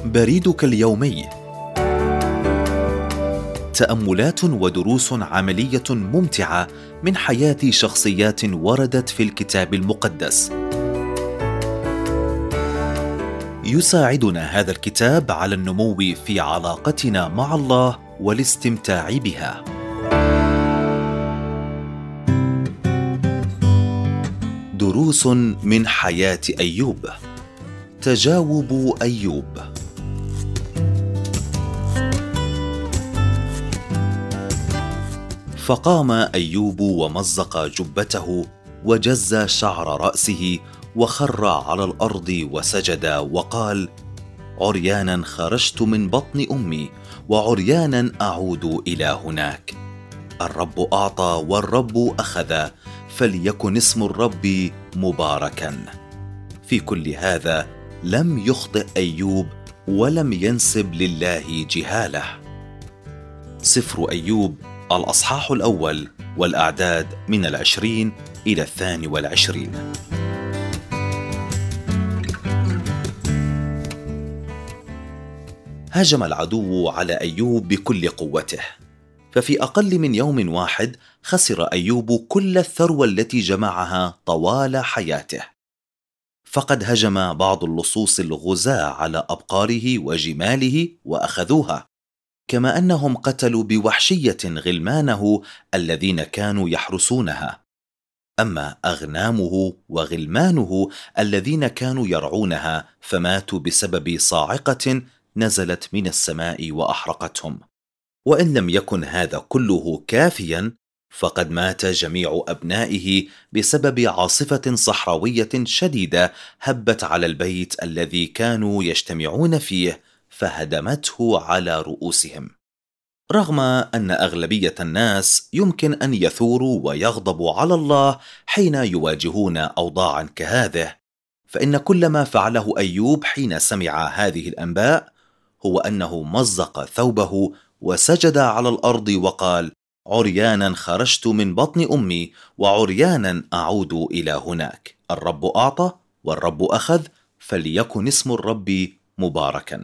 بريدك اليومي. تأملات ودروس عملية ممتعة من حياة شخصيات وردت في الكتاب المقدس. يساعدنا هذا الكتاب على النمو في علاقتنا مع الله والاستمتاع بها. دروس من حياة أيوب. تجاوب أيوب. فقام أيوب ومزق جبته وجز شعر رأسه وخر على الأرض وسجد وقال: عريانا خرجت من بطن أمي وعريانا أعود إلى هناك. الرب أعطى والرب أخذ، فليكن اسم الرب مباركا. في كل هذا لم يخطئ أيوب ولم ينسب لله جهالة. سفر أيوب الأصحاح الأول والأعداد من 20 إلى 22. هجم العدو على أيوب بكل قوته، ففي أقل من يوم واحد خسر أيوب كل الثروة التي جمعها طوال حياته. فقد هجم بعض اللصوص الغزاة على أبقاره وجماله وأخذوها، كما أنهم قتلوا بوحشية غلمانه الذين كانوا يحرسونها. أما أغنامه وغلمانه الذين كانوا يرعونها فماتوا بسبب صاعقة نزلت من السماء وأحرقتهم. وإن لم يكن هذا كله كافيا، فقد مات جميع أبنائه بسبب عاصفة صحراوية شديدة هبت على البيت الذي كانوا يجتمعون فيه فهدمته على رؤوسهم. رغم أن أغلبية الناس يمكن أن يثوروا ويغضبوا على الله حين يواجهون أوضاعا كهذه، فإن كل ما فعله أيوب حين سمع هذه الأنباء هو أنه مزق ثوبه وسجد على الأرض وقال: عريانا خرجت من بطن أمي وعريانا أعود إلى هناك. الرب أعطى والرب أخذ، فليكن اسم الرب مباركا.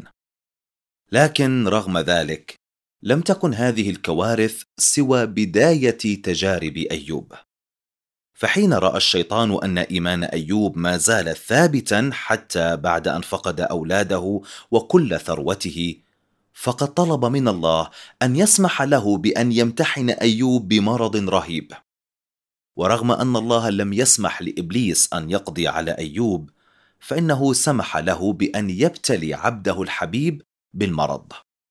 لكن رغم ذلك لم تكن هذه الكوارث سوى بداية تجارب أيوب. فحين رأى الشيطان أن إيمان أيوب ما زال ثابتا حتى بعد أن فقد أولاده وكل ثروته، فقد طلب من الله أن يسمح له بأن يمتحن أيوب بمرض رهيب. ورغم أن الله لم يسمح لإبليس أن يقضي على أيوب، فإنه سمح له بأن يبتلي عبده الحبيب بالمرض.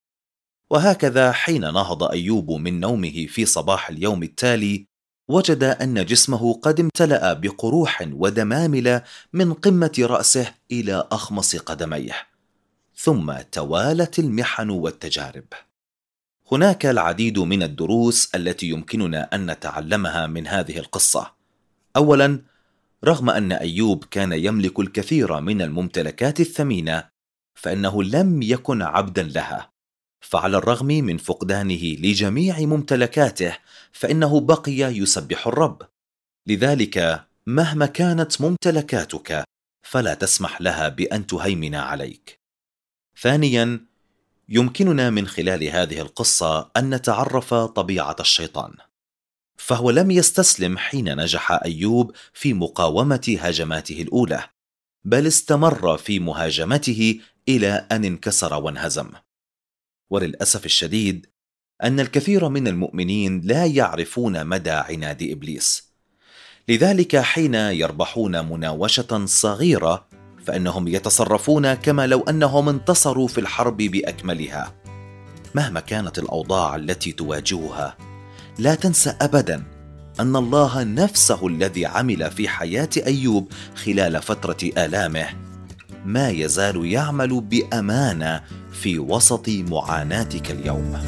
وهكذا حين نهض أيوب من نومه في صباح اليوم التالي، وجد أن جسمه قد امتلأ بقروح ودمامل من قمة رأسه إلى أخمص قدميه. ثم توالت المحن والتجارب. هناك العديد من الدروس التي يمكننا أن نتعلمها من هذه القصة. أولا، رغم أن أيوب كان يملك الكثير من الممتلكات الثمينة، فإنه لم يكن عبدا لها. فعلى الرغم من فقدانه لجميع ممتلكاته، فإنه بقي يسبح الرب. لذلك مهما كانت ممتلكاتك فلا تسمح لها بأن تهيمن عليك. ثانيا، يمكننا من خلال هذه القصة أن نتعرف طبيعة الشيطان، فهو لم يستسلم حين نجح أيوب في مقاومة هجماته الأولى، بل استمر في مهاجمته إلى أن انكسر وانهزم. وللأسف الشديد أن الكثير من المؤمنين لا يعرفون مدى عناد إبليس. لذلك حين يربحون مناوشة صغيرة فإنهم يتصرفون كما لو أنهم انتصروا في الحرب بأكملها. مهما كانت الأوضاع التي تواجهها، لا تنسى أبدا أن الله نفسه الذي عمل في حياة أيوب خلال فترة آلامه ما يزال يعمل بأمانة في وسط معاناتك اليوم.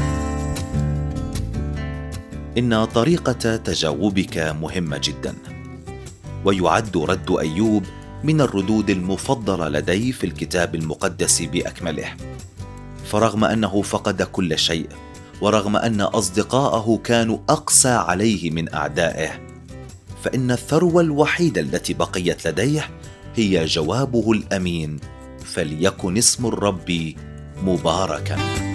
إن طريقة تجاوبك مهمة جدا، ويعد رد أيوب من الردود المفضلة لدي في الكتاب المقدس بأكمله. فرغم أنه فقد كل شيء، ورغم أن أصدقاءه كانوا أقسى عليه من أعدائه، فإن الثروة الوحيدة التي بقيت لديه هي جوابه الأمين فليكن اسم الرب مباركا.